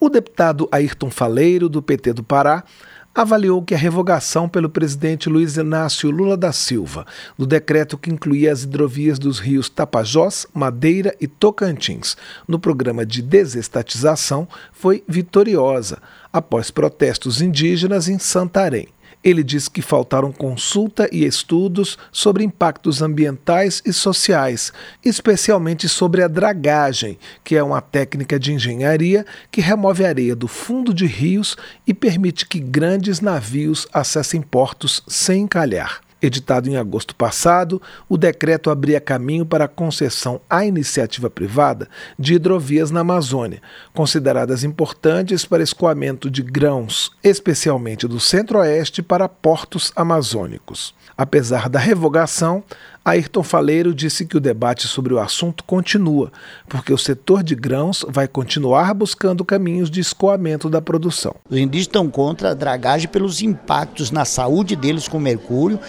O deputado Ayrton Faleiro, do PT do Pará, avaliou que a revogação pelo presidente Luiz Inácio Lula da Silva do decreto que incluía as hidrovias dos rios Tapajós, Madeira e Tocantins no programa de desestatização foi vitoriosa, após protestos indígenas em Santarém. Ele disse que faltaram consulta e estudos sobre impactos ambientais e sociais, especialmente sobre a dragagem, que é uma técnica de engenharia que remove areia do fundo de rios e permite que grandes navios acessem portos sem encalhar. Editado em agosto passado, o decreto abria caminho para a concessão à iniciativa privada de hidrovias na Amazônia, consideradas importantes para escoamento de grãos, especialmente do Centro-Oeste, para portos amazônicos. Apesar da revogação, Ayrton Faleiro disse que o debate sobre o assunto continua, porque o setor de grãos vai continuar buscando caminhos de escoamento da produção. Os indígenas estão contra a dragagem pelos impactos na saúde deles com mercúrio,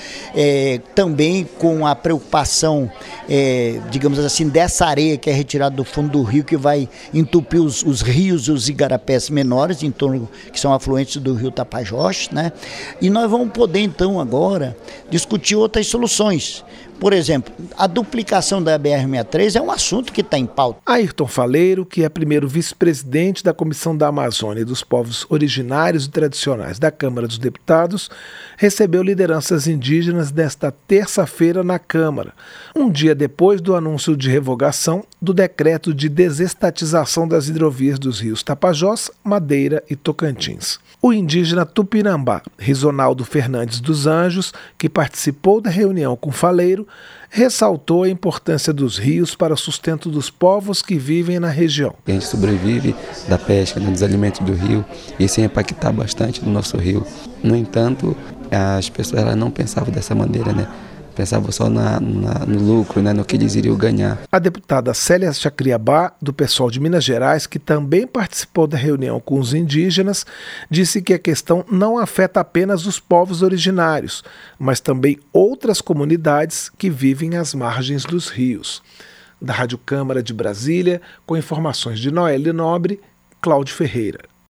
também com a preocupação, digamos assim, dessa areia que é retirada do fundo do rio, que vai entupir os rios e os igarapés menores, em torno, que são afluentes do rio Tapajós, né? E nós vamos poder, então, agora, discutir outras soluções. Por exemplo, a duplicação da BR-63 é um assunto que está em pauta. Ayrton Faleiro, que é primeiro vice-presidente da Comissão da Amazônia e dos Povos Originários e Tradicionais da Câmara dos Deputados, recebeu lideranças indígenas nesta terça-feira na Câmara, um dia depois do anúncio de revogação do decreto de desestatização das hidrovias dos rios Tapajós, Madeira e Tocantins. O indígena Tupinambá, Risonaldo Fernandes dos Anjos, que participou da reunião com Faleiro, ressaltou a importância dos rios para o sustento dos povos que vivem na região. A gente sobrevive da pesca, dos alimentos do rio, e isso impacta bastante no nosso rio. No entanto, as pessoas elas não pensavam dessa maneira, né? Pensavam só no lucro, né, no que eles iriam ganhar. A deputada Célia Chacriabá, do PSOL de Minas Gerais, que também participou da reunião com os indígenas, disse que a questão não afeta apenas os povos originários, mas também outras comunidades que vivem às margens dos rios. Da Rádio Câmara de Brasília, com informações de Noelle Nobre, Cláudio Ferreira.